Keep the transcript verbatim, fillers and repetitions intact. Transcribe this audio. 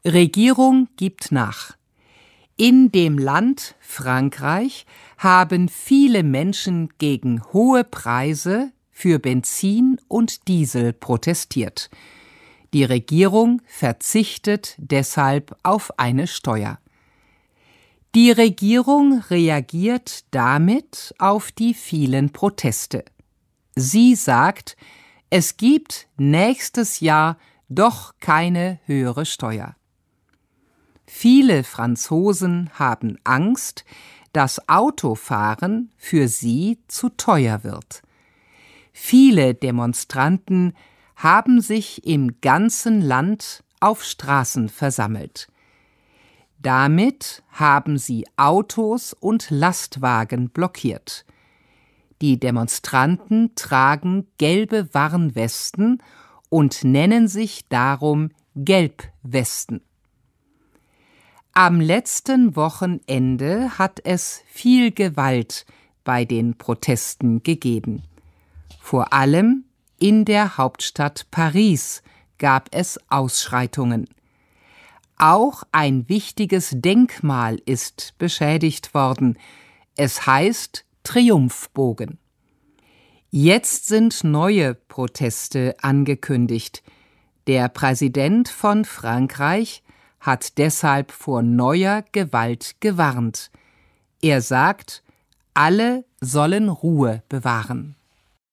Regierung gibt nach. In dem Land Frankreich haben viele Menschen gegen hohe Preise für Benzin und Diesel protestiert. Die Regierung verzichtet deshalb auf eine Steuer. Die Regierung reagiert damit auf die vielen Proteste. Sie sagt, es gibt nächstes Jahr doch keine höhere Steuer. Viele Franzosen haben Angst, dass Autofahren für sie zu teuer wird. Viele Demonstranten haben sich im ganzen Land auf Straßen versammelt. Damit haben sie Autos und Lastwagen blockiert. Die Demonstranten tragen gelbe Warnwesten und nennen sich darum Gelbwesten. Am letzten Wochenende hat es viel Gewalt bei den Protesten gegeben. Vor allem in der Hauptstadt Paris gab es Ausschreitungen. Auch ein wichtiges Denkmal ist beschädigt worden. Es heißt Triumphbogen. Jetzt sind neue Proteste angekündigt. Der Präsident von Frankreich hat deshalb vor neuer Gewalt gewarnt. Er sagt, alle sollen Ruhe bewahren.